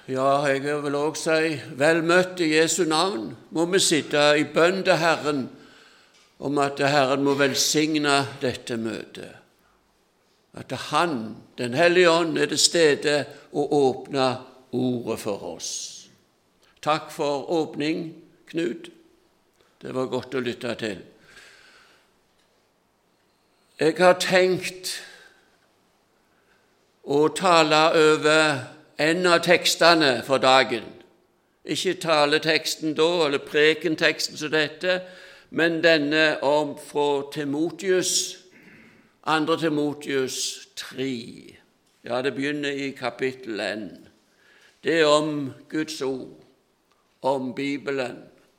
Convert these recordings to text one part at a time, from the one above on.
Ja, jeg vil også si vel møtt i Jesu navn. Må vi sitte i bønn til Herren om at Herren må velsigne dette møtet. At Han, Den hellige ånd, er til stede og åpner ordet for oss. Takk for åpning, Knut. Det var godt å lytte til. Jeg har tenkt å tale over en av tekstene for dagen. Ikke taleteksten da, eller prekenteksten som dette, men denne om fra Timotius, 2. Timotius 3. Ja, det begynner i kapittel 1. Det er om Guds ord, om Bibelen.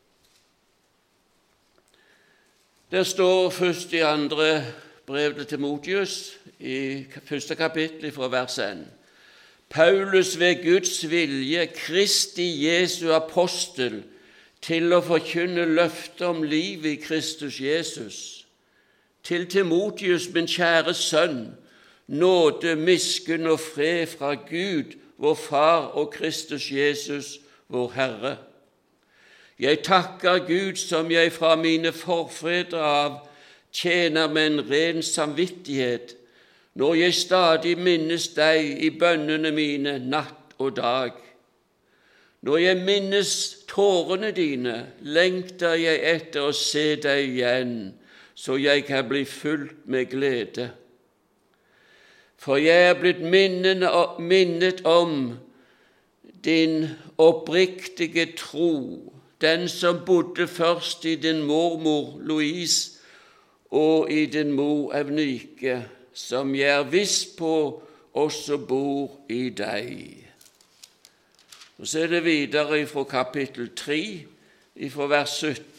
Det står først i 2. brev til Timotius, i 1. kapittel fra vers 1. Paulus ved Guds vilje, Kristi Jesu apostel, til å forkynne løftet om livet i Kristus Jesus. Til Timotius, min kjære sønn, nåde, miskunn og fred fra Gud, vår Far og Kristus Jesus, vår Herre. Jeg takker Gud som jeg fra mine forfedre av tjener med en ren samvittighet, når jeg stadig minnes deg i bønnene mine natt og dag. Når jeg minnes tårene dine, lengter jeg etter å se deg igjen, så jeg kan bli fullt med glede. For jeg er blitt minnet om din oppriktige tro, den som bodde først i din mormor Louise og i din mor Evnike, som jeg er viss på også bor i deg. Og så er det videre fra kapittel 3, fra vers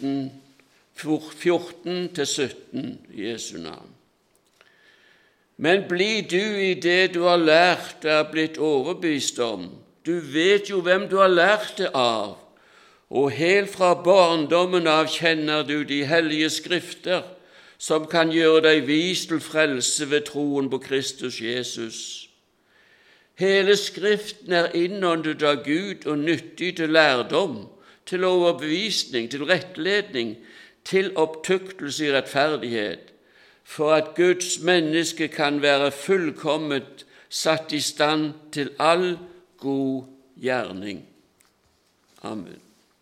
14 til 17, i Jesu navn. Men bli du i det du har lært og er blitt overbevist om. Du vet jo hvem du har lært det av, og helt fra barndommen av kjenner du de hellige skrifter, som kan gjøre deg vis til frelse ved troen på Kristus Jesus. Hele Skriften er innåndet av Gud og nyttig til lærdom, til overbevisning, til rettledning, til opptuktelse i rettferdighet, for at Guds menneske kan være fullkomment satt i stand til all god gjerning. Amen.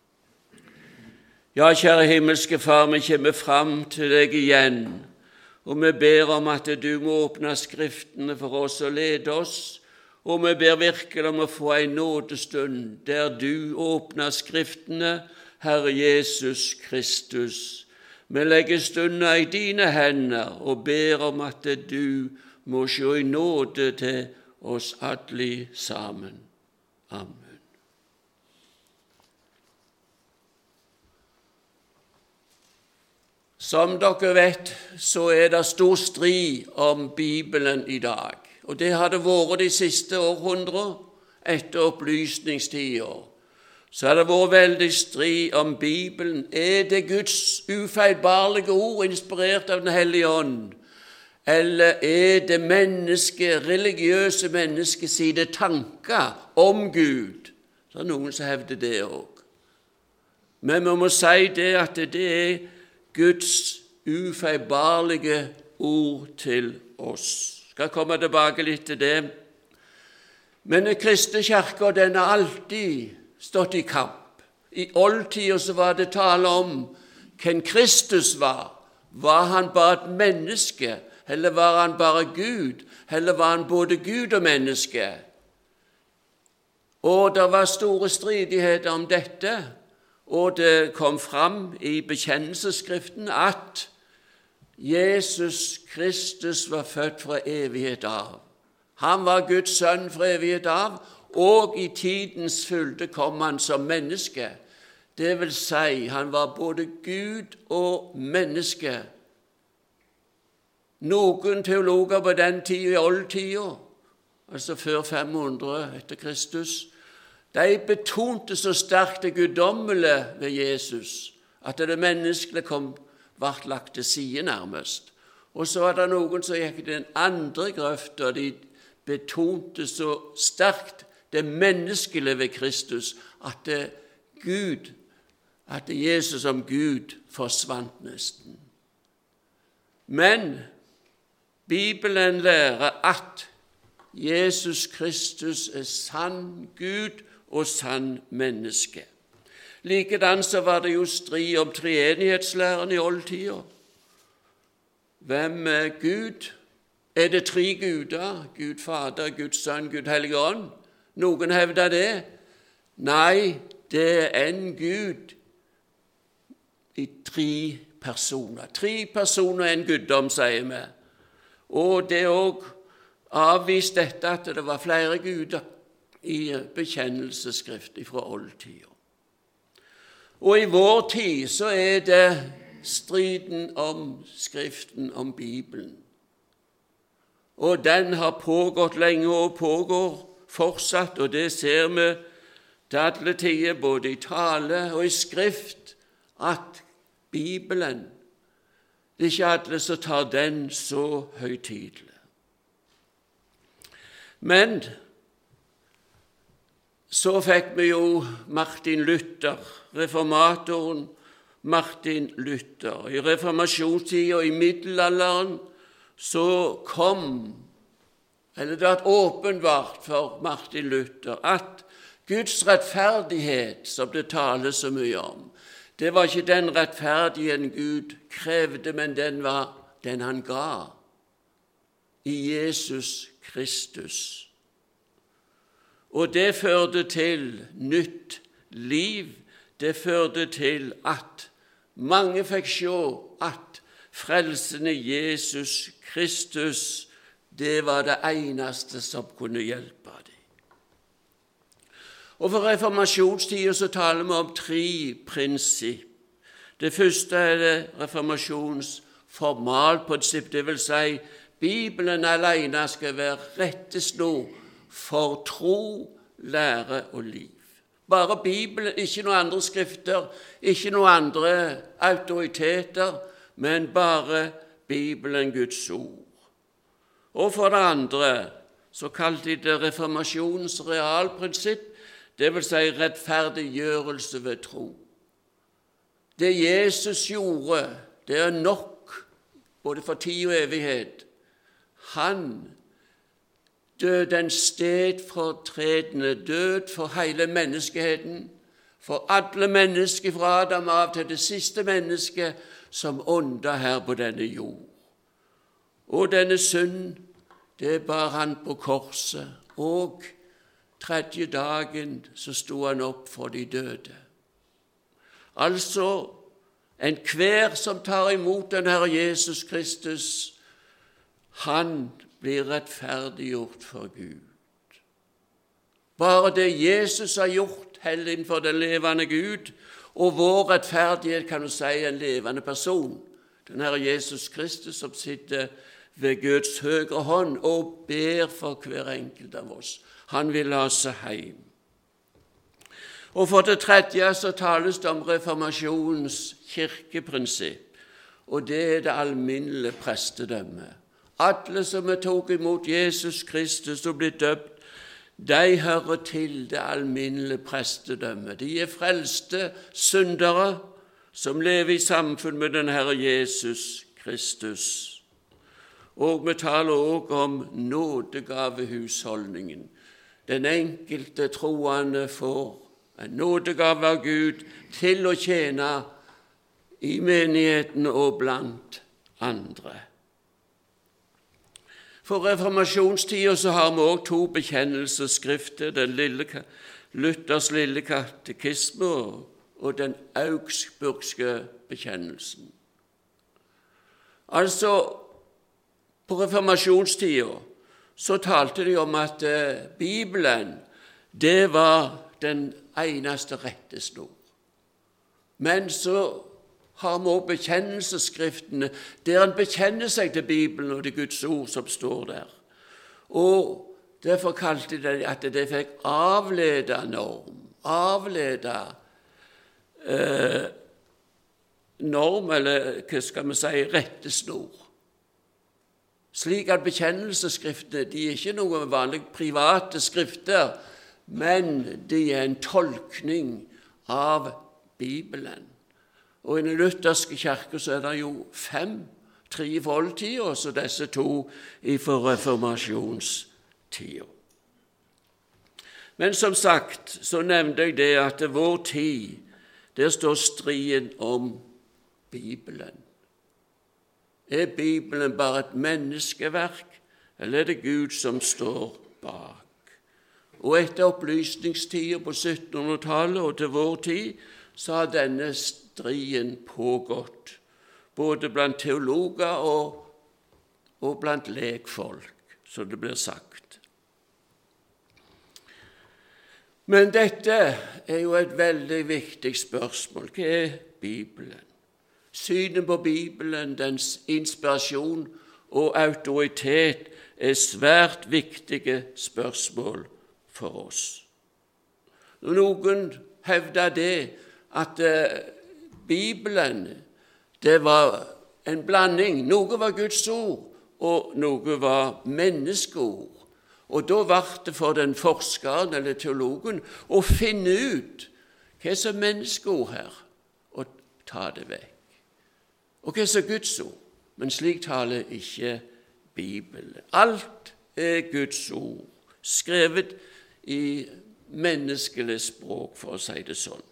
Ja, kjære himmelske Far, vi kommer fram til deg igjen, og vi ber om at du må åpne Skriftene for oss og lede oss, og vi ber virkelig om å få en nådestund der du åpner Skriftene, Herre Jesus Kristus. Vi legger stunden i dine hender og ber om at du må se i nåde til oss alle sammen. Amen. Som dere vet, så er det stor strid om Bibelen i dag, og det har det vært de siste århundrer etter opplysningstiden. Så har det vært veldig strid om Bibelen. Er det Guds ufeilbarlige ord inspirert av Den hellige ånd, eller er det religiøse mennesker sine tanker om Gud? Så er det noen som hevder det også. Men vi må si det at det er Guds ufeilbarlige ord til oss. Jeg skal komme tilbake litt til det. Men den kristne kirke, den har alltid stått i kamp. I oldtiden så var det tale om hvem Kristus var. Var han bare et menneske, eller var han bare Gud, eller var han både Gud og menneske? Og det var store stridigheter om dette. Og det kom fram i bekjennelsesskriften at Jesus Kristus var født fra evighet av. Han var Guds sønn fra evighet av, og i tidens fylde kom han som menneske. Det vil si, han var både Gud og menneske. Noen teologer på den tiden, i oldtiden, altså før 500 etter Kristus, de betonte så sterkt det guddommelige ved Jesus, at det menneskelige ble lagt til side nærmest. Og så var det noen som gikk i den andre grøfta, de betonte så sterkt det menneskelige ved Kristus, at Jesus som Gud forsvant nesten. Men Bibelen lærer at Jesus Kristus er sann Gud og sann menneske. Likedan så var det jo strid om treenighetslæren i oldtida. Hvem er Gud? Er det tre guder? Gud Fader, Guds Sønn, Gud Hellige Ånd? Noen hevder det. Nei, det er en Gud i tre personer. Tre personer er en guddom, sier vi. Og det er også avvist dette at det var flere guder i bekjennelsesskrift fra oldtida. Og i vår tid så er det striden om Skriften, om Bibelen. Og den har pågått lenge og pågår fortsatt, og det ser vi til alle tider, både i tale og i skrift, at Bibelen, det er ikke alle som tar den så høytidelig. Men så fikk vi jo Martin Luther, reformatoren Martin Luther. I reformasjonstiden og i middelalderen så det ble åpenbart for Martin Luther at Guds rettferdighet, som det tales så mye om, det var ikke den rettferdigheten Gud krevde, men den var den han ga i Jesus Kristus. Og det førte til nytt liv. Det førte til at mange fikk se at frelsen i Jesus Kristus, det var det eneste som kunne hjelpe dem. Og for reformasjonstiden så taler vi om tre prinsipp. Det første er det reformasjons formalprinsipp, det vil si Bibelen alene skal være rettesnor for tro, lære og liv. Bare Bibelen, ikke noen andre skrifter, ikke noen andre autoriteter, men bare Bibelen, Guds ord. Og for det andre så kalte de det reformasjonens realprinsipp, det vil si rettferdiggjørelse ved tro. Det Jesus gjorde, det er nok, både for tid og evighet. Han døde en stedfortredende død for hele menneskeheten, for alle mennesker fra Adam av til det siste mennesket som ånda her på denne jord. Og denne synd, det bar han på korset, og tredje dagen så stod han opp for de døde. Altså, enhver som tar imot den Herre Jesus Kristus, han blir rettferdiggjort for Gud. Bare det Jesus har gjort, heller innenfor den levende Gud, og vår rettferdighet kan du si en levende person, den Herre Jesus Kristus som sitter ved Guds høyre hånd og ber for hver enkelt av oss. Han vil ha seg hjem. Og for det tredje så tales det om reformasjonens kirkeprinsipp, og det er det alminnelige prestedømmet. Alle som er tok imot Jesus Kristus og blitt døpt, de hører til det alminnelige prestedømmet. De er frelste syndere som lever i samfunn med den Herre Jesus Kristus. Og vi taler også om nådegavehusholdningen. Den enkelte troende får en nådegave av Gud til å tjene i menigheten og blant andre. For reformasjonstiden så har vi også to bekjennelsesskrifter, den Luthers lille katekisme og den augsburgske bekjennelsen. Altså, på reformasjonstiden så talte de om at Bibelen, det var den eneste rettesnor. Men så har vi også bekjennelsesskriftene, der han bekjenner seg til Bibelen og det Guds ord som står der. Og derfor kalte de at det fikk avlede norm, norm, eller hva skal vi si, rettesnor. Slik at bekjennelsesskriftene, de er ikke noen vanlige private skrifter, men de er en tolkning av Bibelen. Og i den lutherske kirke så er det jo 5, 3 i oldtida, og så disse 2 i reformasjonstida. Men som sagt, så nevnte jeg det at vår tid, der står striden om Bibelen. Er Bibelen bare et menneskeverk, eller er det Gud som står bak? Og etter opplysningstiden på 1700-tallet og til vår tid, så har denne striden pågått, både blant teologer og blant lekfolk, som det blir sagt. Men dette er jo et veldig viktig spørsmål. Hva er Bibelen? Synet på Bibelen, dens inspirasjon og autoritet er svært viktige spørsmål for oss. Noen hevder det at Bibelen, det var en blanding. Noe var Guds ord, og noe var menneskeord. Og da var det for den forskeren eller teologen å finne ut hva som er menneskeord her, og ta det vekk. Og hva som er Guds ord. Men slik taler ikke Bibelen. Alt er Guds ord, skrevet i menneskelig språk, for å si det sånn.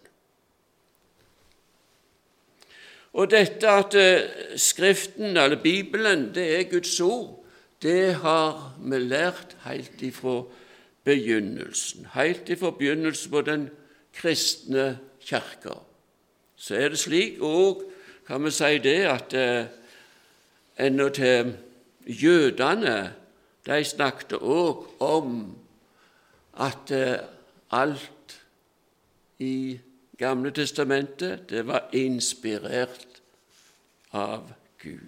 Og dette at Skriften, eller Bibelen, det er Guds ord, det har vi lært helt ifra begynnelsen. Helt ifra begynnelsen på den kristne kirka. Så er det slik, og kan vi si det, at ennå til jødene, de snakket også om at alt i Gamle testamentet, det var inspirert av Gud.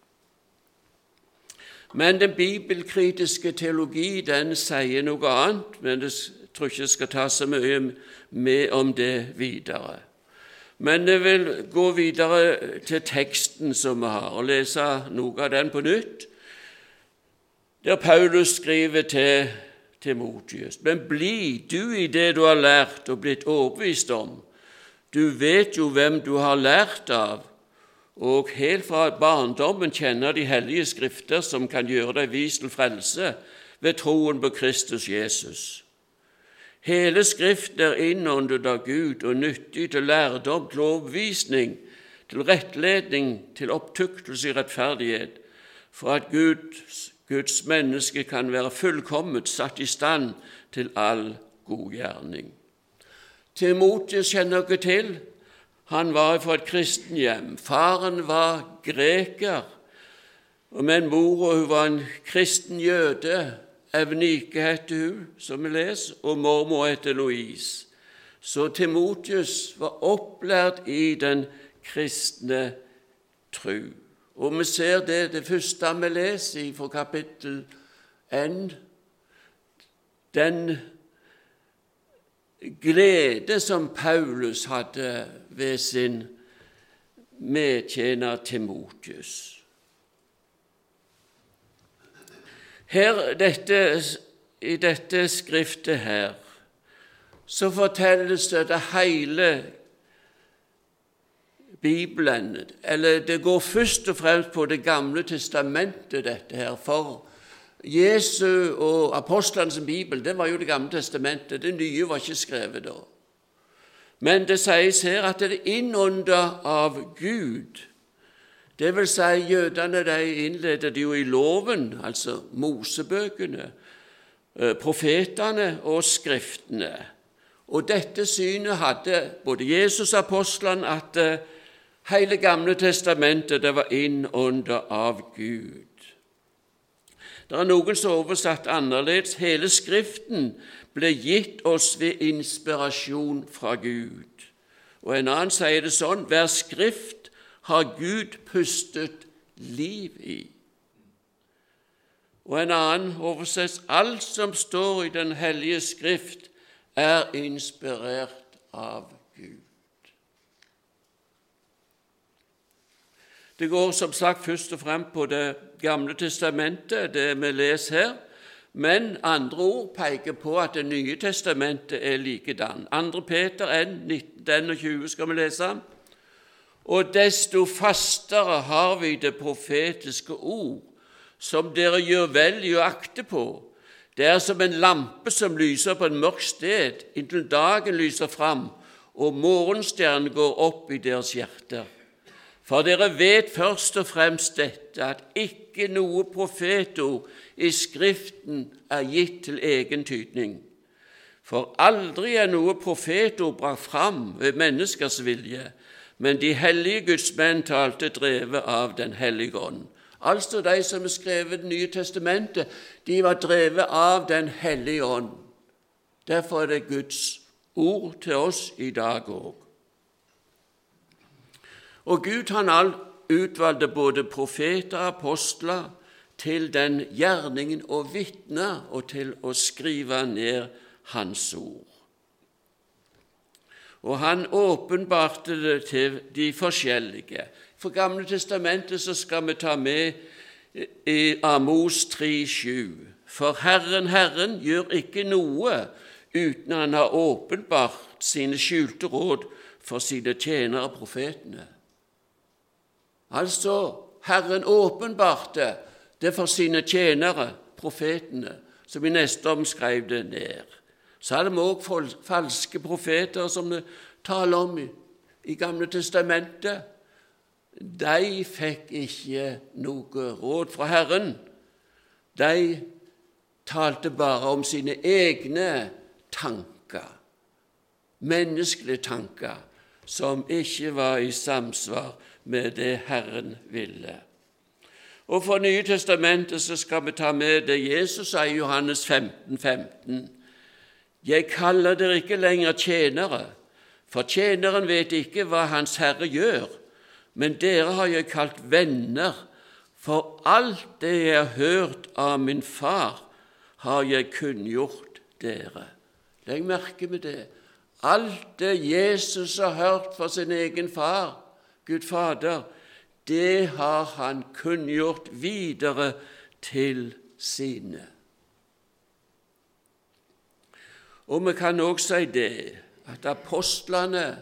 Men den bibelkritiske teologi, den sier noe annet, men jeg tror ikke jeg skal ta så mye med om det videre. Men jeg vil gå videre til teksten som vi har, og lese noe av den på nytt, der Paulus skriver til Timotheus: Men bli du i det du har lært og blitt overbevist om. Du vet jo hvem du har lært av, og helt fra barndommen kjenner de hellige skrifter som kan gjøre deg vis til frelse ved troen på Kristus Jesus. Hele Skriften er innåndet av Gud og nyttig til lærdom, til overbevisning, til rettledning, til opptuktelse i rettferdighet, for at Guds menneske kan være fullkomment, satt i stand til all god gjerning. Timotheus kjenner dere til. Han var fra et kristenhjem. Faren var greker, men mora hun var en kristen jøde. Evnike heter hun, som vi leser, og mormor heter Louise. Så Timotheus var opplært i den kristne tro. Og vi ser det første vi leser fra kapittel 1, den glede som Paulus hadde ved sin medtjener Timotheus. I dette skriftet her, så fortelles det hele Bibelen, eller det går først og fremst på Det gamle testamentet, dette her, for Jesu og apostlenes Bibel, det var jo Det gamle testamentet, det nye var ikke skrevet da. Men det sies her at det er innåndet av Gud. Det vil si, jødene de innledet jo i loven, altså Mosebøkene, profetene og skriftene. Og dette synet hadde både Jesus og apostlene, at hele Gamle testamentet det var innåndet av Gud. Det er noen som oversatt annerledes. Hele Skriften ble gitt oss ved inspirasjon fra Gud. Og en annen sier det sånn: hver skrift har Gud pustet liv i. Og en annen oversetter: alt som står i Den hellige Skrift er inspirert av Gud. Det går som sagt først og fremst på Det gamle testamentet, det vi leser her, men andre ord peker på at Det nye testamentet er likedan. 2. Peter 1:19-20 skal vi lese. Og desto fastere har vi det profetiske ord, som dere gjør vel i å akte på. Det er som en lampe som lyser på en mørk sted, inntil dagen lyser fram, og morgenstjernen går opp i deres hjerter. For dere vet først og fremst dette, at ikke noe profetord i Skriften er gitt til egen tydning. For aldri er noe profetord brakt fram ved menneskers vilje, men de hellige gudsmenn talte drevet av Den hellige ånd. Altså de som har skrevet Det nye testamentet, de var drevet av Den hellige ånd. Derfor er det Guds ord til oss i dag også. Og Gud han utvalgte både profeter og apostler til den gjerningen å vitne og til å skrive ned hans ord. Og han åpenbarte det til de forskjellige. For Gamle testamentet så skal vi ta med i Amos 3:7. For Herren gjør ikke noe uten han har åpenbart sine skjulte råd for sine tjenere profetene. Altså, Herren åpenbarte det for sine tjenere, profetene, som i neste omskrev det ned. Så hadde vi også falske profeter som det taler om i Gamle testamentet. De fikk ikke noe råd fra Herren. De talte bare om sine egne tanker, menneskelige tanker, som ikke var i samsvar med det Herren ville. Og for Nye testamentet så skal vi ta med det Jesus sa i Johannes 15:15. Jeg kaller dere ikke lenger tjenere, for tjeneren vet ikke hva hans Herre gjør, men dere har jeg kalt venner, for alt det jeg har hørt av min far, har jeg kunngjort dere. Legg merke med det. Alt det Jesus har hørt fra sin egen far, Gud Fader, det har han kunngjort videre til sine. Og vi kan også si det, at apostlene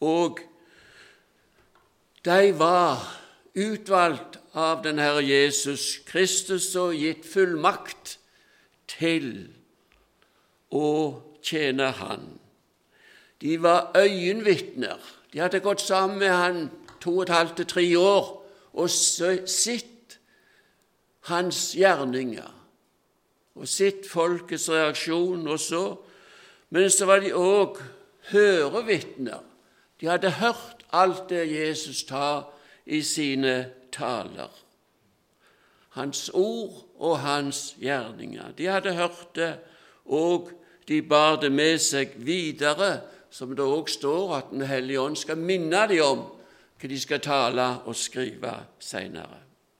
de var utvalgt av den Herre Jesus Kristus og gitt fullmakt til å tjene han. De var øyenvitner. De hadde gått sammen med han 2,5 til 3 år og sett hans gjerninger og sett folkets reaksjon og så. Men så var de også hørevitner. De hadde hørt alt det Jesus tar i sine taler. Hans ord og hans gjerninger. De hadde hørt det, og de bar det med seg videre, som det også står at Den hellige ånd skal minne dem om hva de skal tale og skrive senere.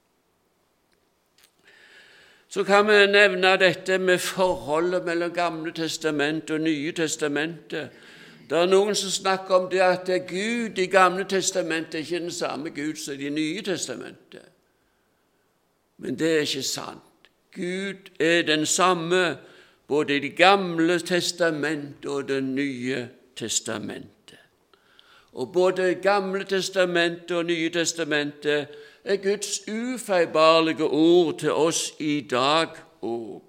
Så kan vi nevne dette med forholdet mellom Gamle testamentet og Nye testamentet. Det er noen som snakker om det at Gud i Gamle testamentet ikke er den samme Gud som i Det nye testamentet. Men det er ikke sant. Gud er den samme både i Det gamle testamentet og Det nye testamentet. Og både Det gamle testamentet og Nye testamentet er Guds ufeilbarlige ord til oss i dag òg.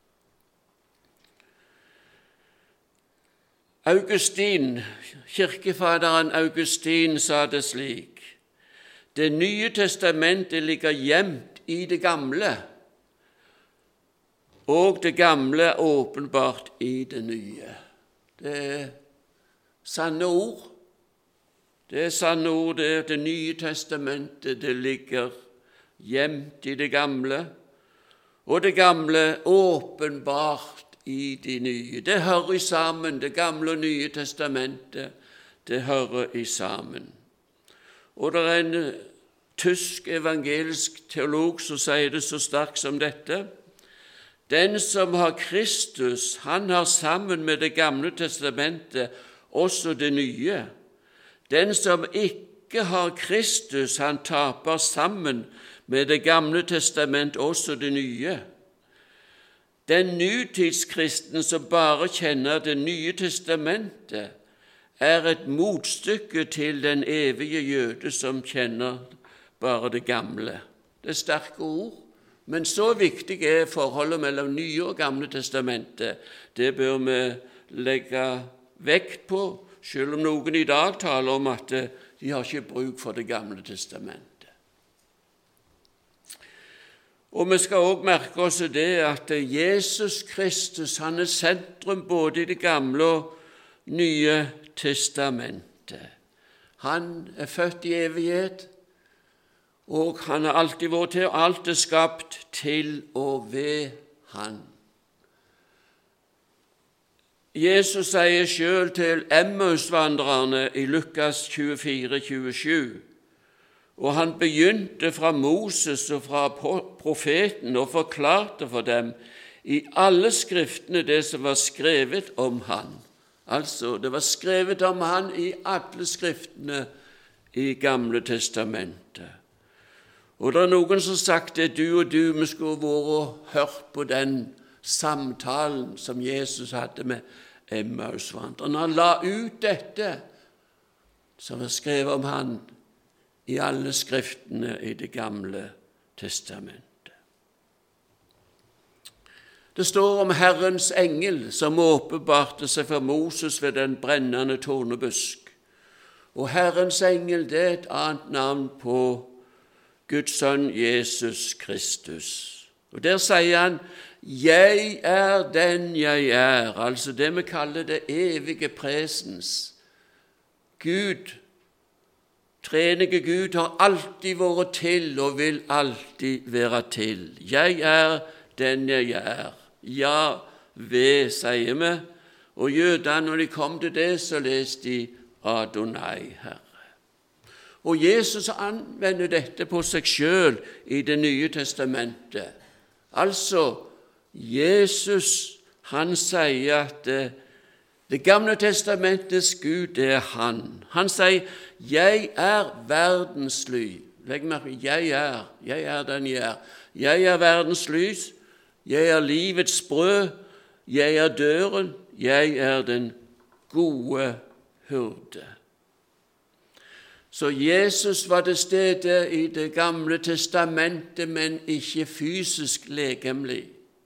Kirkefaderen Augustin sa det slik: Det nye testamentet ligger gjemt i det gamle, og det gamle er åpenbart i det nye. Det er sanne ord. Det er sanne ord, det nye testamentet, det ligger gjemt i det gamle, og det gamle åpenbart i de nye. Det hører i sammen, det gamle og nye testamentet, det hører i sammen. Og det er en tysk evangelisk teolog som sier det så sterkt som dette: Den som har Kristus, han har sammen med det gamle testamentet også det nye. Den som ikke har Kristus, han taper sammen med det gamle testament også det nye. Den nutidskristne som bare kjenner Det nye testamentet, er et motstykke til den evige jøde som kjenner bare det gamle. Det er sterke ord, men så viktig er forholdet mellom Nye og Gamle testamentet. Det bør vi legge vekt på, selv om noen i dag taler om at de har ikke bruk for Det gamle testamentet. Og vi skal også merke oss det at Jesus Kristus, han er sentrum både i Det gamle og Nye testamentet. Han er født i evighet, og han har alltid vært til, og alt er skapt til og ved han. Jesus sier selv til Emmausvandrerne i Lukas 24:27, og han begynte fra Moses og fra profeten og forklarte for dem i alle skriftene det som var skrevet om han. Altså, det var skrevet om han i alle skriftene i Gamle testamentet. Og det er noen som har sagt det, du og du, vi skulle vært og hørt på den samtalen som Jesus hadde med Emmausvandrerne. Han la ut dette som var skrevet om han i alle skriftene i Det gamle testamentet. Det står om Herrens engel som åpenbarte seg for Moses ved den brennende tornebusk. Og Herrens engel, det er et annet navn på Guds sønn Jesus Kristus. Og der sier han, jeg er den jeg er, altså det vi kaller det evige presens. Gud, treenige Gud, har alltid vært til og vil alltid være til. Jeg er den jeg er. Ja, ved, sier vi. Og jødene, når de kom til det, så leste de Adonai, Herre. Og Jesus anvender dette på seg selv i Det nye testamentet. Altså, Jesus, han sier at Det gamle testamentets Gud er han. Han sier, jeg er verdens lys. Legg merke, jeg er den jeg er. Jeg er verdens lys, jeg er livets brød, jeg er døren, jeg er den gode hyrde. Så Jesus var til stede i Det gamle testamentet, men ikke fysisk legemlig.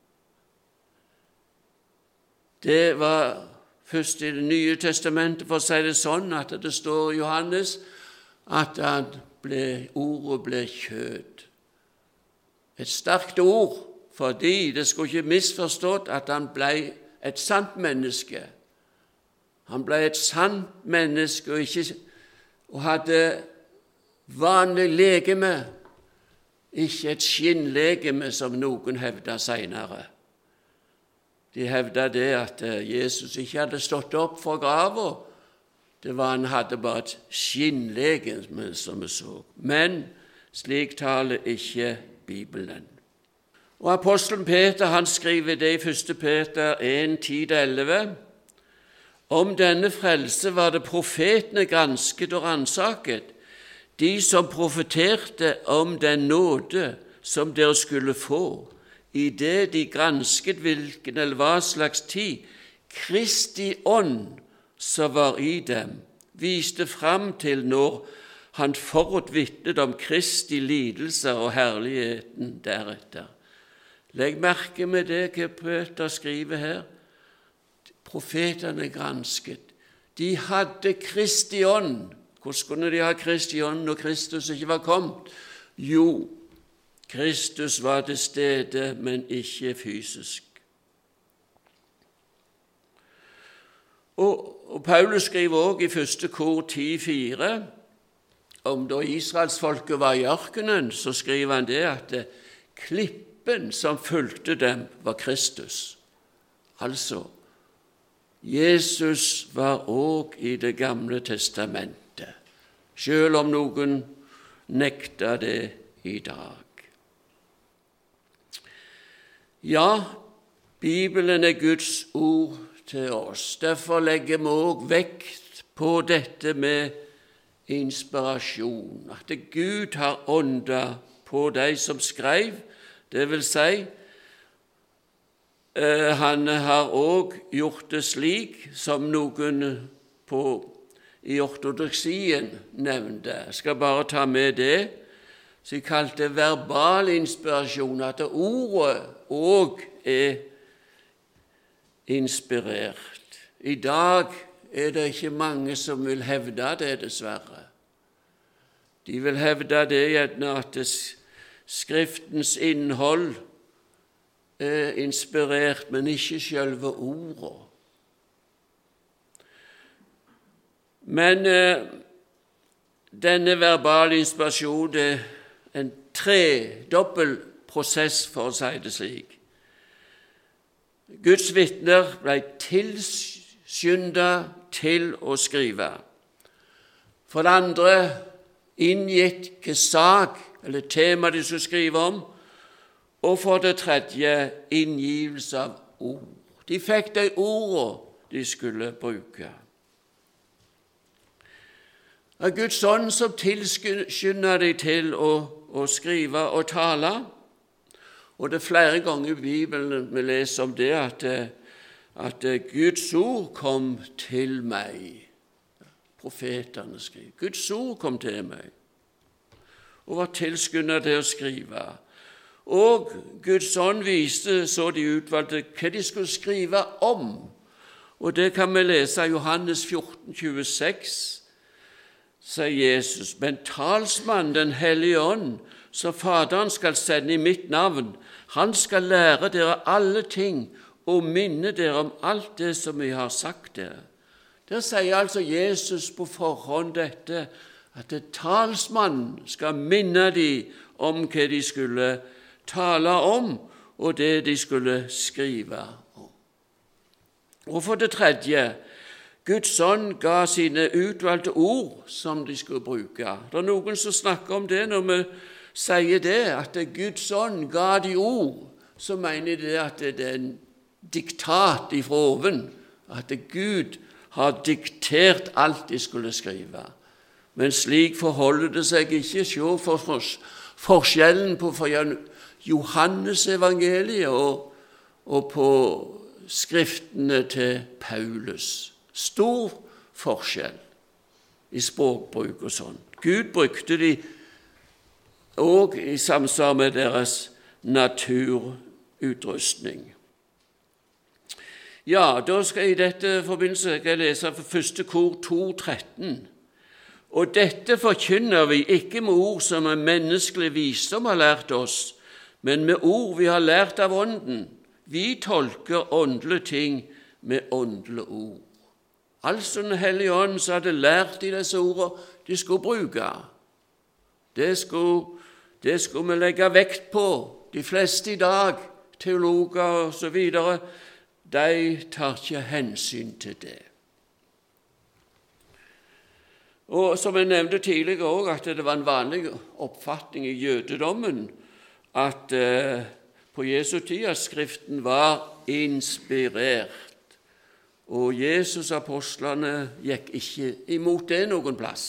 Det var først i Det nye testamentet, for å si det sånn, at det står i Johannes at ordet ble kjød. Et sterkt ord, fordi det skulle ikke misforstått at han ble et sant menneske. Han ble et sant menneske og hadde vanlig legeme, ikke et skinnlegeme som noen hevdet senere. De hevdet det at Jesus ikke hadde stått opp fra graven. Han hadde bare et skinnlegeme, som vi så. Men slik taler ikke Bibelen. Og apostelen Peter, han skriver det i 1. Peter 1:10-11. Om denne frelse var det profetene gransket og ransaket, de som profeterte om den nåde som dere skulle få, i det de gransket hvilken eller hva slags tid Kristi ånd som var i dem, viste fram til når han forutvitnet om Kristi lidelser og herligheten deretter. Legg merke med det hva Peter skriver her. Profetene gransket. De hadde Kristi ånd. Hvordan kunne de ha Kristi ånd når Kristus ikke var kommet? Jo, Kristus var til stede, men ikke fysisk. Og Paulus skriver også i 1. Kor 10:4, om da israelsfolket var i ørkenen, så skriver han det at klippen som fulgte dem var Kristus. Altså, Jesus var også i Det gamle testamentet, selv om noen nekter det i dag. Ja, Bibelen er Guds ord til oss. Derfor legger vi også vekt på dette med inspirasjon, at Gud har ånda på de som skrev, det vil si Han har også gjort det slik som noen i ortodoksien nevnte. Jeg skal bare ta med det, som jeg kalte verbal inspirasjon, at ordet også er inspirert. I dag er det ikke mange som vil hevde det, dessverre. De vil hevde det gjerne at Skriftens innhold er inspirert, men ikke selve ordet. Men denne verbale inspirasjonen er en tredobbel prosess, for å si det slik. Guds vitner ble tilskyndet til å skrive. For det andre inngitt hvilken sak eller tema de skulle skrive om, og for det tredje inngivelse av ord. De fikk de ordene de skulle bruke. Det er Guds ånd som tilskynder de til å skrive og tale, og det er flere ganger i Bibelen vi leser om det at Guds ord kom til meg. Profetene skriver. Guds ord kom til meg og var tilskyndet til å skrive. Og Guds ånd viste så de utvalgte hva de skulle skrive om. Og det kan vi lese i Johannes 14, 26, sier Jesus, men talsmann, den hellige ånd, som Faderen skal sende i mitt navn, han skal lære dere alle ting og minne dere om alt det som vi har sagt dere. Der sier altså Jesus på forhånd dette, at talsmannen skal minne dem om hva de skulle tale om, og det de skulle skrive om. Og for det tredje, Guds ånd ga sine utvalgte ord som de skulle bruke. Det er noen som snakker om det når vi sier det, at Guds ånd ga de ord, så mener de at det er en diktat ifra oven, at Gud har diktert alt de skulle skrive. Men slik forholder det seg ikke. Se for forskjellen på Johannes evangeliet og på skriftene til Paulus. Stor forskjell i språkbruk og sånn. Gud brukte de også i samsvar med deres naturutrustning. Ja, da skal jeg i dette forbindelse lese fra 1. kor 2,13. Og dette forkynner vi ikke med ord som en menneskelig visdom har lært oss, men med ord vi har lært av Ånden. Vi tolker åndelige ting med åndelige ord. Altså Den hellige ånd som hadde lært i disse ordene, de skulle bruke. Det skulle vi legge vekt på. De fleste i dag, teologer og så videre, de tar ikke hensyn til det. Og som jeg nevnte tidligere også, at det var en vanlig oppfatning i jødedommen at på Jesu tid at Skriften var inspirert. Og Jesus og apostlene gikk ikke imot det noen plass.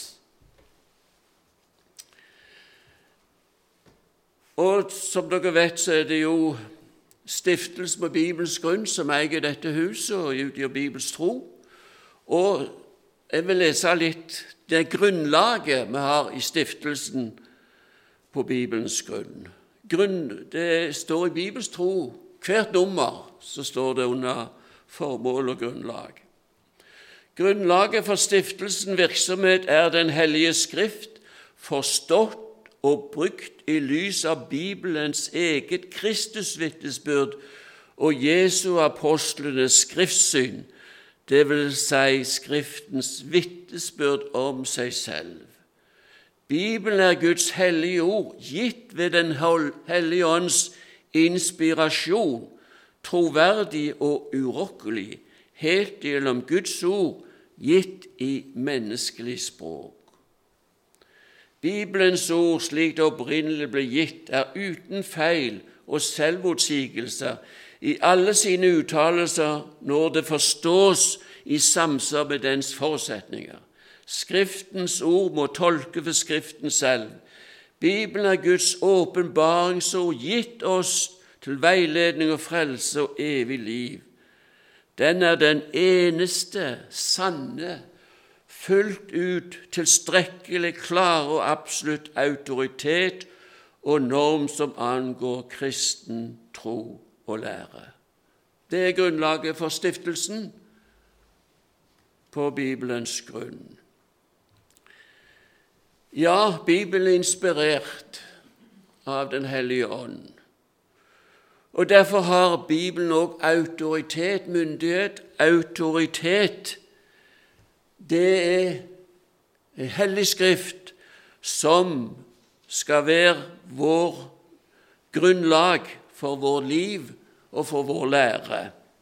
Og som dere vet, så er det jo stiftelsen på Bibels grunn som eier dette huset og utgjør Bibels tro. Og jeg vil lese litt det grunnlaget vi har i stiftelsen på Bibelens grunn. Det står i Bibels tro, hvert nummer så står det under formål og grunnlag. Grunnlaget for stiftelsens virksomhet er Den hellige skrift, forstått og brukt i lys av Bibelens eget Kristusvitnesbyrd og Jesu apostlenes skriftsyn, det vil si Skriftens vitnesbyrd om seg selv. Bibelen er Guds hellige ord, gitt ved Den hellige ånds inspirasjon, troverdig og urokkelig, helt gjennom Guds ord, gitt i menneskelig språk. Bibelens ord, slik det opprinnelig ble gitt, er uten feil og selvmotsigelser i alle sine uttalelser når det forstås i samsvar med dens forutsetninger. Skriftens ord må tolke for Skriften selv. Bibelen er Guds åpenbaringsord, gitt oss til veiledning og frelse og evig liv. Den er den eneste, sanne, fullt ut, tilstrekkelig, klare og absolutt autoritet og norm som angår kristen tro og lære. Det er grunnlaget for stiftelsen på Bibelens grunn. Ja, Bibelen er inspirert av Den hellige ånd. Og derfor har Bibelen også autoritet, myndighet. Autoritet, det er en hellig skrift som skal være vår grunnlag for vår liv og for vår lære.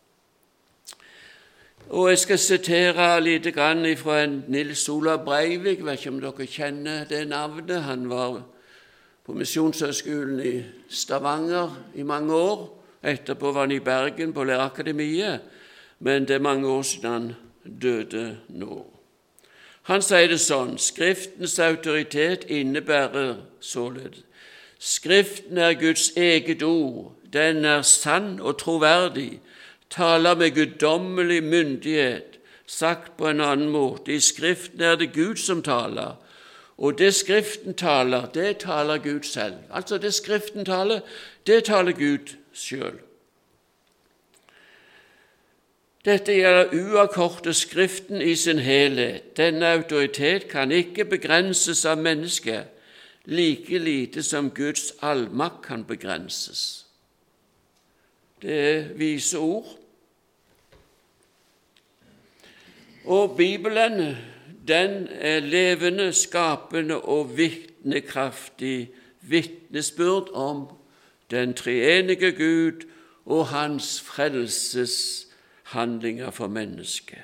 Og jeg skal sitere litt fra Nils Olav Breivik. Jeg vet ikke om dere kjenner det navnet. Han var på Misjonshøgskolen i Stavanger i mange år. Etterpå var han i Bergen på Lærerakademiet, men det er mange år siden han døde nå. Han sier det sånn: Skriftens autoritet innebærer således: Skriften er Guds eget ord, den er sann og troverdig, taler med guddommelig myndighet. Sagt på en annen måte, i Skriften er det Gud som taler, og det Skriften taler, det taler Gud selv. Altså det Skriften taler, det taler Gud selv. Dette gjelder uavkortet Skriften i sin helhet. Denne autoritet kan ikke begrenses av mennesket, like lite som Guds allmakt kan begrenses. Det er vise ord. Og Bibelen, den er levende, skapende og vitnekraftig vitnesbyrd om den treenige Gud og hans frelseshandlinger for mennesket.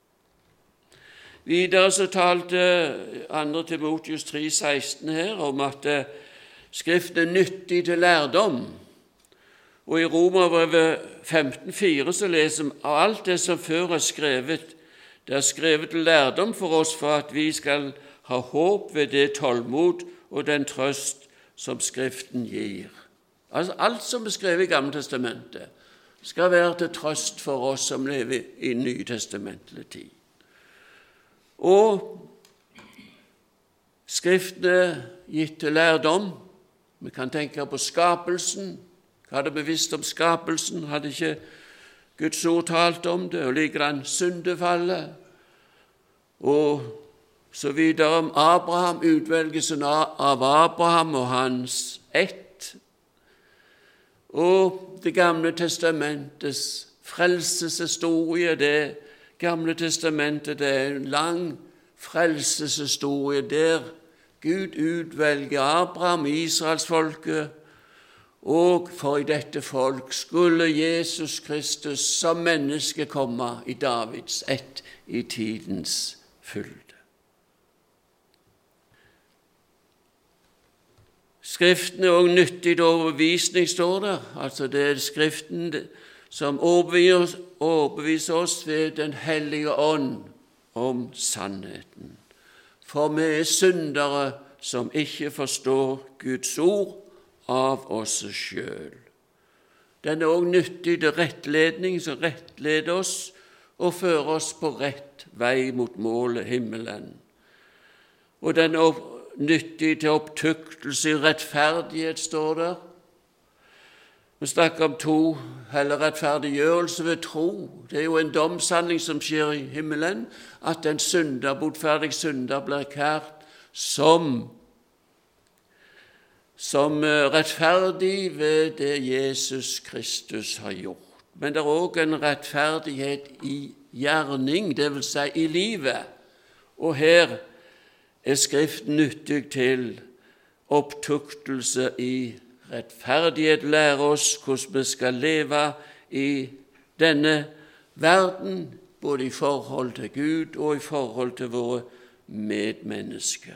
Videre så talte 2. Timotius 3,16 her om at Skriften er nyttig til lærdom. Og i Romerbrevet 15,4 så leser vi av alt det som før er skrevet. Det er skrevet til lærdom for oss for at vi skal ha håp ved det tålmod og den trøst som Skriften gir. Altså alt som er skrevet i Gamle Testamentet skal være til trøst for oss som lever i nytestamentlig tid. Og Skriften er gitt til lærdom. Vi kan tenke på skapelsen. Hva hadde vi visst om skapelsen? Hadde ikke Guds ord talt om det, og likedan syndefallet, og så videre om Abraham, utvelgelsen av Abraham og hans ett, og Det gamle testamentets frelseshistorie. Det Gamle testamentet, det er en lang frelseshistorie der Gud utvelger Abraham, Israelsfolket, og for i dette folk skulle Jesus Kristus som menneske komme i Davids ett i tidens fylde. Skriften er også nyttig til overbevisning, står der. Altså det er Skriften som overbeviser oss ved Den hellige ånd om sannheten. For vi er syndere som ikke forstår Guds ord av oss selv. Den er også nyttig til rettledning, som rettleder oss og fører oss på rett vei mot målet, himmelen. Og den er nyttig til opptuktelse i rettferdighet, står der. Vi snakker om to, eller rettferdiggjørelse ved tro. Det er jo en domshandling som skjer i himmelen, at en synder, botferdig synder, blir kært som rettferdig ved det Jesus Kristus har gjort. Men det er også en rettferdighet i gjerning, det vil si i livet. Og her er Skriften nyttig til opptuktelse i rettferdighet, lære oss hvordan vi skal leve i denne verden, både i forhold til Gud og i forhold til våre medmennesker.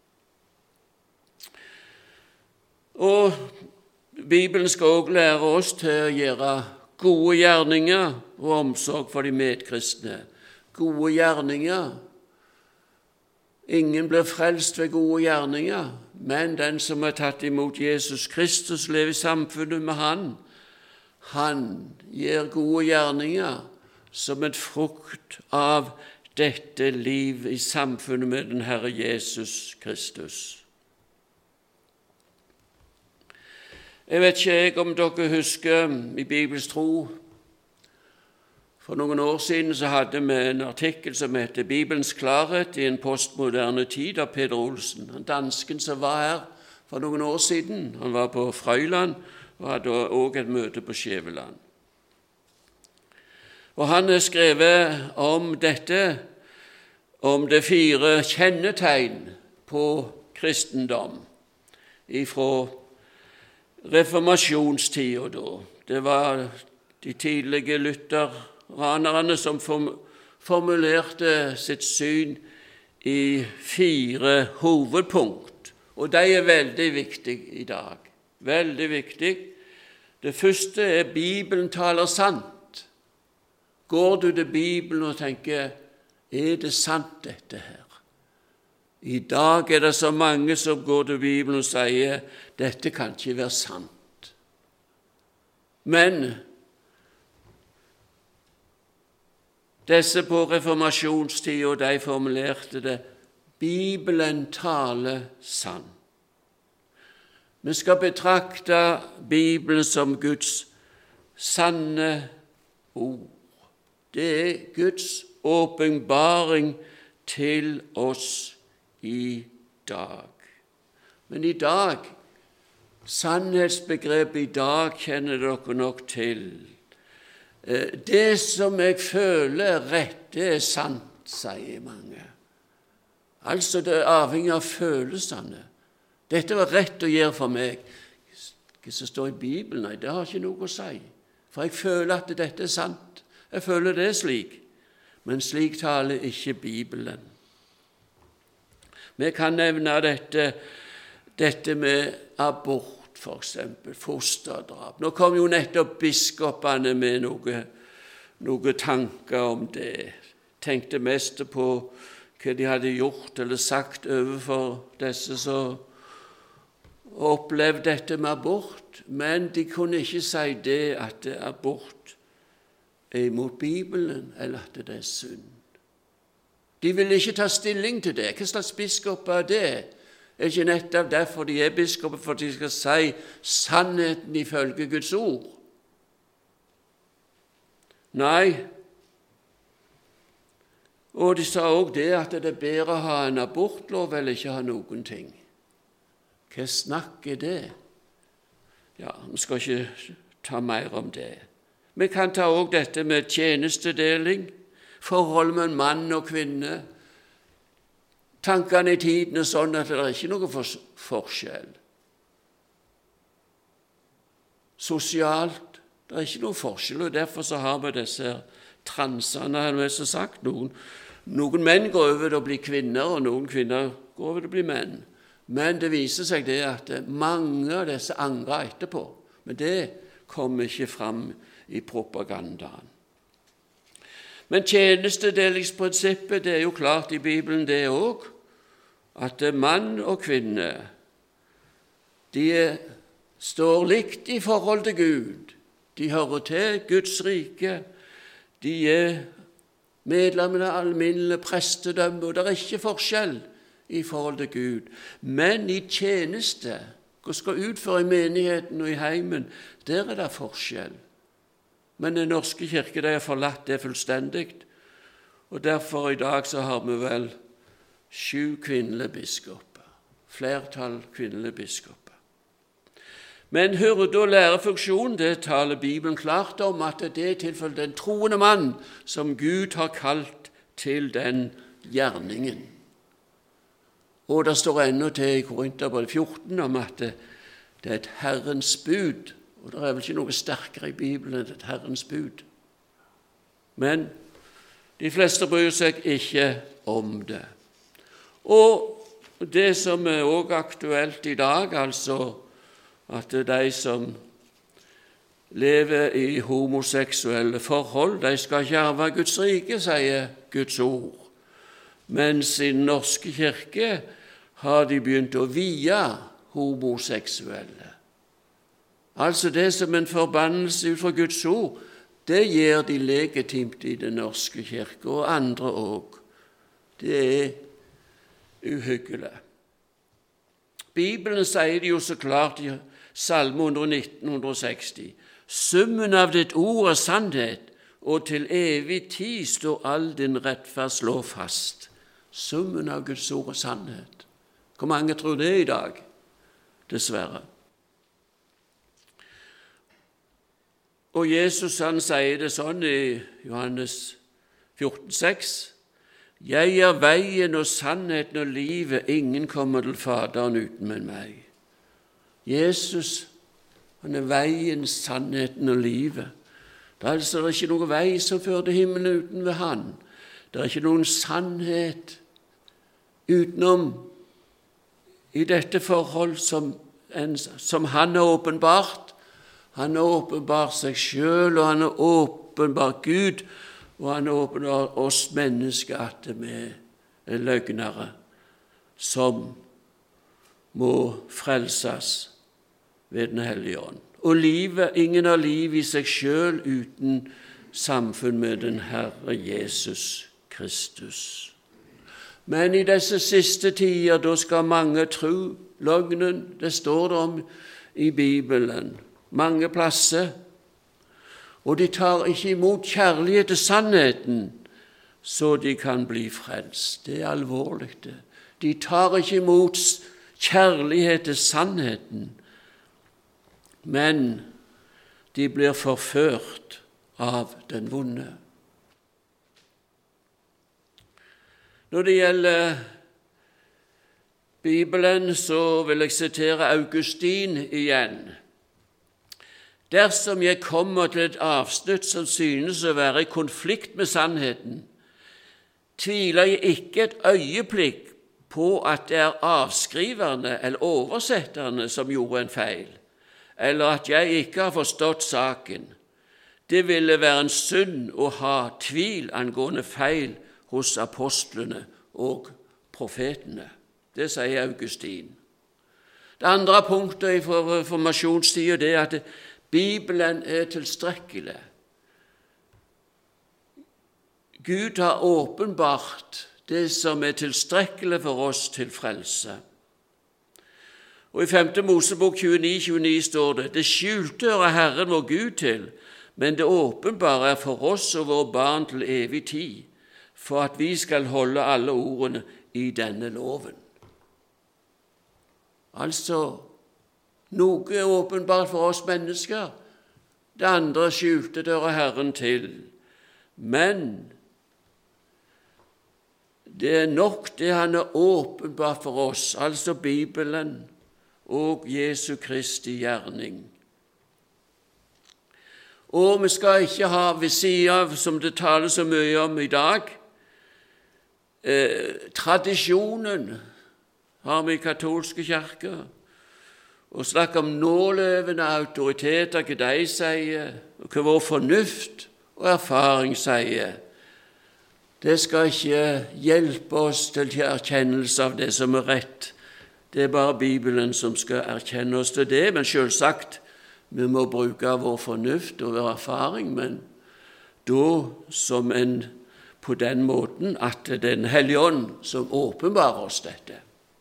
Og Bibelen skal også lære oss til å gjøre gode gjerninger og omsorg for de medkristne. Gode gjerninger. Ingen blir frelst ved gode gjerninger, men den som har tatt imot Jesus Kristus, lever i samfunnet med han, han gir gode gjerninger som et frukt av dette liv i samfunnet med den Herre Jesus Kristus. Jeg vet ikke om dere husker i Bibels tro. For noen år siden så hadde vi en artikkel som heter Bibelens klarhet i en postmoderne tid av Peder Olsen. En dansken som var her for noen år siden. Han var på Frøyland og hadde også et møte på Skjæveland. Og han har skrevet om dette, om de 4 kjennetegn på kristendom ifra reformasjonstida da. Det var de tidlige lutheranerne som formulerte sitt syn i 4 hovedpunkt, og de er veldig viktige i dag. Veldig viktig. Det første er Bibelen taler sant. Går du til Bibelen og tenker, er det sant dette her? I dag er det så mange som går til Bibelen og sier, dette kan ikke være sant. Men disse på reformasjonstiden, de formulerte det, Bibelen taler sant. Vi skal betrakte Bibelen som Guds sanne ord. Det er Guds åpenbaring til oss i dag. Men i dag, sannhetsbegrepet i dag kjenner dere nok til. Det som jeg føler er rett, det er sant, sier mange. Altså det er avhengig av følelsene. Dette var rett å gjøre for meg. Hva som står i Bibelen, nei, det har ikke noe å si. For jeg føler at dette er sant. Jeg føler det slik. Men slik taler ikke Bibelen. Vi kan nevne dette med abort, for eksempel, fosterdrap. Nå kom jo nettopp biskopene med noen tanker om det. Tenkte mest på hva de hadde gjort eller sagt overfor disse som opplevde dette med abort, men de kunne ikke si det at abort er imot Bibelen, eller at det er synd. De vil ikke ta stilling til det. Hva slags biskoper er det? Er ikke nettopp derfor de er biskoper, for de skal si sannheten ifølge Guds ord? Nei. Og de sa også det at det er bedre å ha en abortlov eller ikke ha noen ting. Hva snakk er det? Ja, vi skal ikke ta mer om det. Vi kan ta også dette med tjenestedeling, forhold med en mann og kvinne. Tankene i tiden er sånn at det er ikke noe forskjell. Sosialt, det er ikke noe forskjell, og derfor så har vi disse transene, har vi så sagt. Noen menn går over til å bli kvinner, og noen kvinner går over til å bli menn. Men det viser seg det at mange av disse angrer etterpå. Men det kommer ikke fram i propagandaen. Men tjenestedelingsprinsippet, det er jo klart i Bibelen det også, at mann og kvinne, de står likt i forhold til Gud. De hører til Guds rike. De er medlemmer av alminnelig prestedømme, og det er ikke forskjell i forhold til Gud. Men i tjeneste, hva skal utføre i menigheten og i heimen, der er det forskjell. Men Den norske kirke, de har forlatt det fullstendig, og derfor i dag så har vi vel 7 kvinnelige biskoper, flertall kvinnelige biskoper. Men hyrde- og lærefunksjon, det taler Bibelen klart om at det er tilfellet den troende mann som Gud har kalt til den gjerningen. Og det står ennå til i Korinterbrevet 14 om at det er et Herrens bud, og det er vel ikke noe sterkere i Bibelen enn et Herrens bud. Men de fleste bryr seg ikke om det. Og det som er også aktuelt i dag, altså at de som lever i homoseksuelle forhold, de skal ikke arve Guds rike, sier Guds ord. Mens i Den norske kirke har de begynt å vie homoseksuelle. Altså det som en forbannelse ut fra Guds ord, det gjør de legitimt i Den norske kirke, og andre også. Det er uhyggelig. Bibelen sier det jo så klart i Salme 119-160. Summen av ditt ord er sannhet, og til evig tid står all din rettferdslov fast. Summen av Guds ord er sannhet. Hvor mange tror det i dag? Dessverre. Og Jesus han sier det sånn i Johannes 14,6. Jeg er veien og sannheten og livet, ingen kommer til Faderen uten meg. Jesus, han er veien, sannheten og livet. Det er altså ikke noen vei som fører til himmelen uten ved han. Det er ikke noen sannhet utenom i dette forhold som han har åpenbart. Han har åpenbart seg selv, og han har åpenbart Gud, og han har åpenbart oss mennesker at vi er løgnere som må frelses ved Den hellige ånd. Og ingen har liv i seg selv uten samfunn med den Herre Jesus Kristus. Men i disse siste tider, da skal mange tro løgnen. Det står det om i Bibelen, mange plasser. Og de tar ikke imot kjærlighet til sannheten, så de kan bli frelst. Det er alvorlig det. De tar ikke imot kjærlighet til sannheten, men de blir forført av den vonde. Når det gjelder Bibelen, så vil jeg sitere Augustin igjen. Dersom jeg kommer til et avsnitt som synes å være i konflikt med sannheten, tviler jeg ikke et øyeblikk på at det er avskriverne eller oversetterne som gjorde en feil, eller at jeg ikke har forstått saken. Det ville være en synd å ha tvil angående feil hos apostlene og profetene. Det sier Augustin. Det andre punktet i reformasjonstiden det er at Bibelen er tilstrekkelig. Gud har åpenbart det som er tilstrekkelig for oss til frelse. Og i 5. Mosebok 29 står det: Det skjulte hører Herren vår Gud til, men det åpenbare er for oss og våre barn til evig tid, for at vi skal holde alle ordene i denne loven. Altså, noe er åpenbart for oss mennesker, det andre skjulte hører Herren til. Men det er nok det han er åpenbart for oss, altså Bibelen og Jesu Kristi gjerning. Og vi skal ikke ha ved siden av, som det tales så mye om i dag, tradisjonen har vi i katolske kirker, og snakke om nålevende autoriteter, hva de sier, og hva vår fornuft og erfaring sier. Det skal ikke hjelpe oss til erkjennelse av det som er rett. Det er bare Bibelen som skal erkjenne oss til det, men selvsagt, vi må bruke vår fornuft og vår erfaring, men da som på den måten at det er Den hellige ånd som åpenbarer oss dette.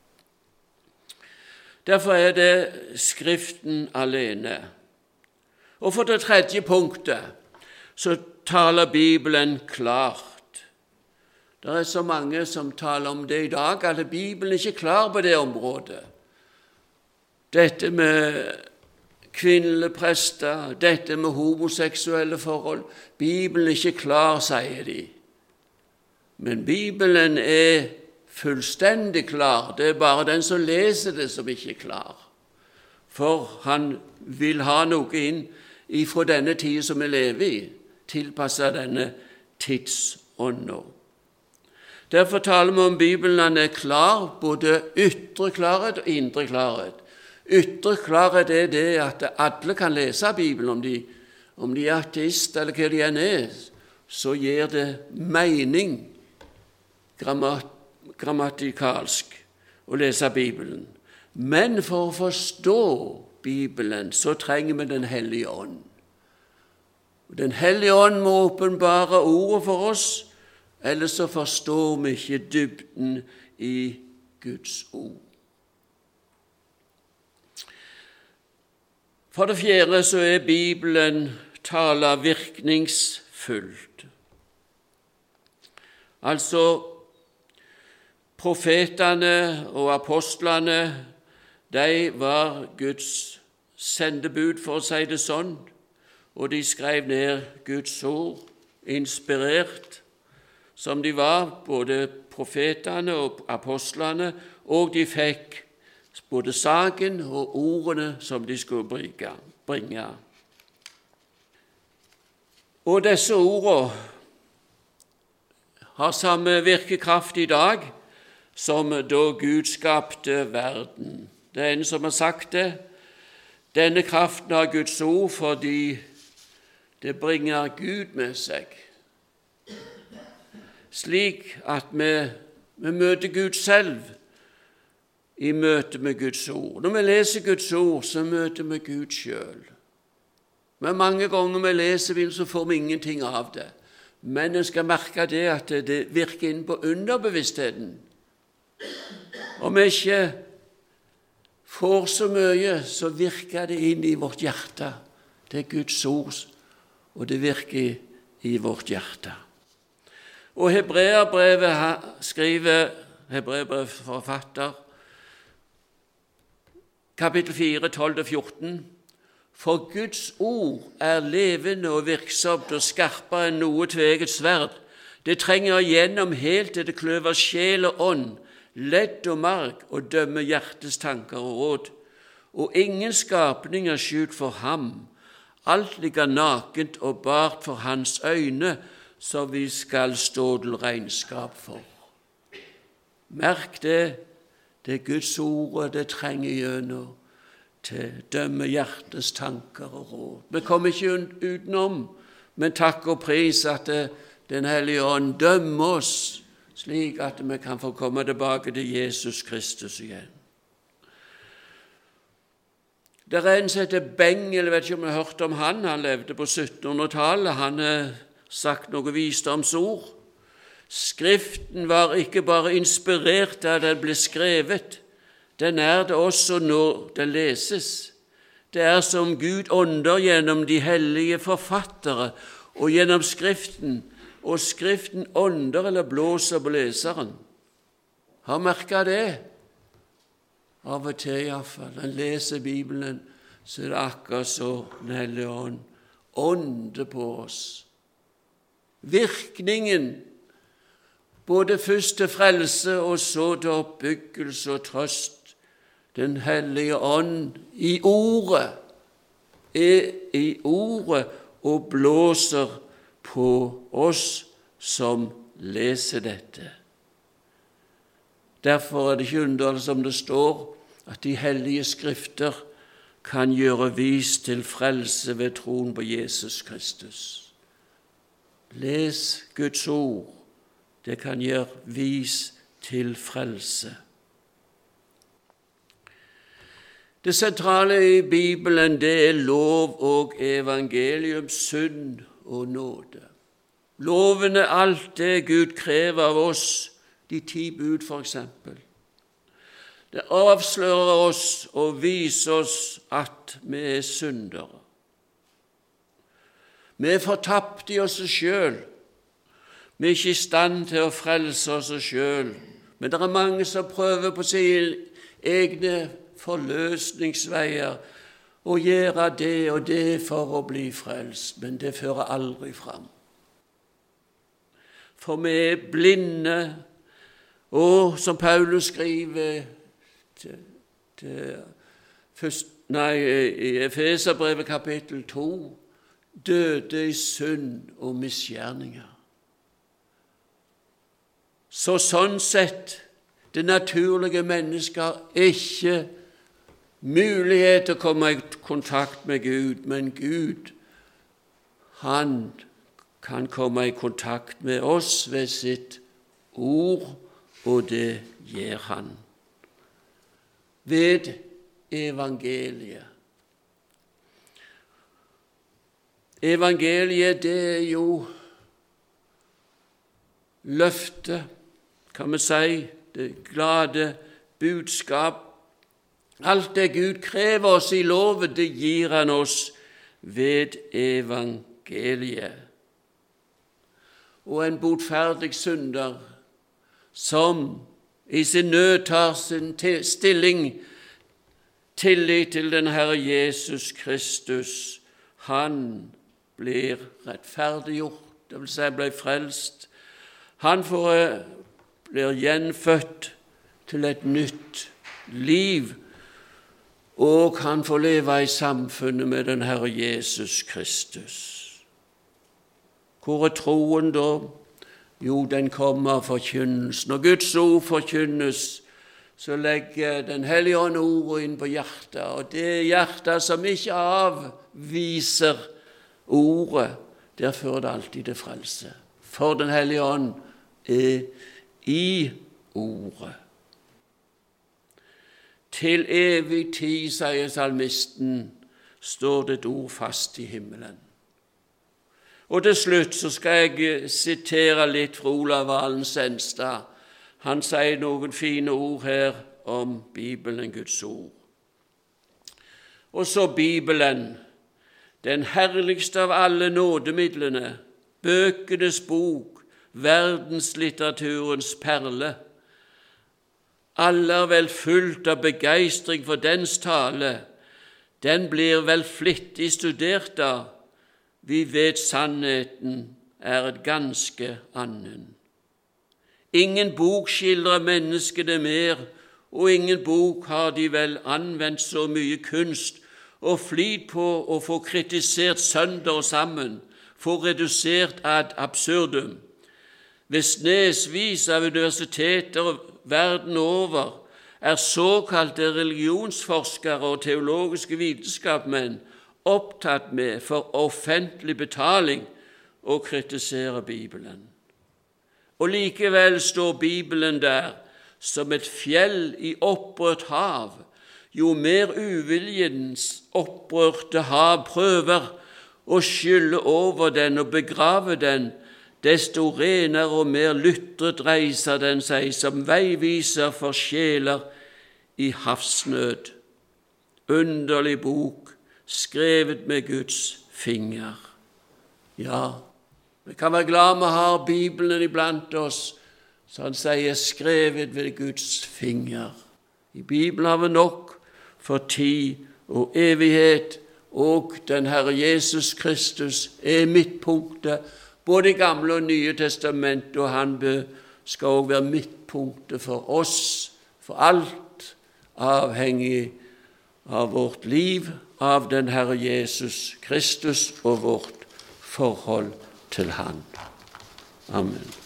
Derfor er det Skriften alene. Og for det tredje punktet så taler Bibelen klart. Det er så mange som taler om det i dag, at Bibelen ikke er klar på det området. Dette med kvinnelige prester, dette med homoseksuelle forhold. Bibelen er ikke klar, sier de. Men Bibelen er fullstendig klar. Det er bare den som leser det som ikke er klar. For han vil ha noe inn ifra denne tiden som vi lever i, tilpasset denne tidsånden. Derfor taler vi om Bibelen, han er klar, både ytre klarhet og indre klarhet. Ytre klarhet er det at alle kan lese Bibelen, om de er ateist eller hva de er, så gir det mening grammatikalsk å lese Bibelen. Men for å forstå Bibelen, så trenger vi Den hellige ånd. Den hellige ånd må åpenbare ordet for oss, ellers så forstår vi ikke dybden i Guds ord. For det fjerde så er Bibelen taler virkningsfullt. Altså, profetene og apostlene, de var Guds sendebud, for å si det sånn, og de skrev ned Guds ord, inspirert som de var, både profetene og apostlene, og de fikk både saken og ordene som de skulle bringe. Og disse ordene har samme virkekraft i dag som da Gud skapte verden. Det er en som har sagt det. Denne kraften har Guds ord fordi det bringer Gud med seg, slik at vi møter Gud selv i møte med Guds ord. Når vi leser Guds ord, så møter vi Gud selv. Men mange ganger vi leser Bibelen, så får vi ingenting av det. Men en skal merke det at det virker inn på underbevisstheten. Om vi ikke får så mye, så virker det inn i vårt hjerte. Det er Guds ord, og det virker i vårt hjerte. Og Hebreerbrevet skriver Hebreerbrevforfatter, kapittel 4, 12-14, for Guds ord er levende og virksomt og skarpere enn noe tveget sverd. Det trenger igjennom helt til det kløver sjel og ånd, ledd og marg, og dømmer hjertets tanker og råd. Og ingen skapning er skjult for ham. Alt ligger nakent og bart for hans øyne, så vi skal stå til regnskap for. Merk det, det er Guds ord det trenger gjennom til dømme hjertets tanker og råd. Vi kommer ikke utenom, men takk og pris at Den hellige ånd dømmer oss, slik at vi kan få komme tilbake til Jesus Kristus igjen. Det er en som heter Bengel, jeg vet ikke om jeg har hørt om han levde på 1700-tallet, han har sagt noe visdomsord. Skriften var ikke bare inspirert da den ble skrevet, den er det også når det leses. Det er som Gud ånder gjennom de hellige forfattere og gjennom Skriften, og Skriften ånder eller blåser på leseren. Har merket det? Av og til i hvert fall. Når en leser Bibelen, så er det akkurat så Den hellige ånd ånder på oss. Virkningen, både først til frelse og så til oppbyggelse og trøst. Den hellige ånd i ordet, er i ordet og blåser på oss som leser dette. Derfor er det ikke underlig som det står at de hellige skrifter kan gjøre vis til frelse ved troen på Jesus Kristus. Les Guds ord. Det kan gjøre vis til frelse. Det sentrale i Bibelen, det er lov og evangelium, synd og nåde. Loven er alt det Gud krever av oss, de 10 bud for eksempel. Det avslører oss og viser oss at vi er syndere. Vi er fortapt i oss selv. Vi er ikke i stand til å frelse oss selv, men det er mange som prøver på sine egne forløsningsveier og gjøre det og det for å bli frelst, men det fører aldri fram. For vi er blinde, og som Paulus skriver i Efeserbrevet kapittel 2, døde i synd og misgjerninger. Så sånn sett, det naturlige mennesket har ikke mulighet til å komme i kontakt med Gud, men Gud, han kan komme i kontakt med oss ved sitt ord, og det gjør han. Ved evangeliet, Evangeliet, det er jo løftet, kan vi si, det glade budskap. Alt det Gud krever oss i loven, det gir han oss ved evangeliet. Og en botferdig synder som i sin nød tar sin stilling, tillit til den Herre Jesus Kristus, han blir rettferdiggjort, det vil si ble frelst. Han blir gjenfødt til et nytt liv, og han får leve i samfunnet med den Herre Jesus Kristus. Hvor er troen da? Jo, den kommer av forkynnelsen. Når Guds ord forkynnes, så legger den hellige ånd ordet inn på hjertet, og det hjertet som ikke avviser ordet, der fører det alltid til frelse. For den hellige ånd er i ordet. Til evig tid, sier salmisten, står det et ord fast i himmelen. Og til slutt så skal jeg sitere litt fra Olav Valen Senstad. Han sier noen fine ord her om Bibelen, Guds ord. Og så Bibelen, den herligste av alle nådemidlene, bøkenes bok, verdenslitteraturens perle. Alle er vel fullt av begeistring for dens tale. Den blir vel flittig studert av. Vi vet sannheten er et ganske annen. Ingen bok skildrer menneskene mer, og ingen bok har de vel anvendt så mye kunst og flid på å få kritisert sønder og sammen, få redusert ad absurdum. Ved snesvis av universiteter verden over er såkalte religionsforskere og teologiske vitenskapsmenn opptatt med for offentlig betaling å kritisere Bibelen. Og likevel står Bibelen der som et fjell i opprørt hav. Jo mer uviljens opprørte hav prøver å skylle over den og begrave den, desto renere og mer lytret reiser den seg som veiviser for sjeler i havsnød. Underlig bok, skrevet med Guds finger. Ja, vi kan være glad vi har Bibelen iblant oss, så han sier skrevet ved Guds finger. I Bibelen har vi nok for tid og evighet, og den Herre Jesus Kristus er midtpunktet, både i Gamle og Nye Testament, og han skal også være midtpunktet for oss, for alt avhengig av vårt liv, av den Herre Jesus Kristus og vårt forhold til han. Amen.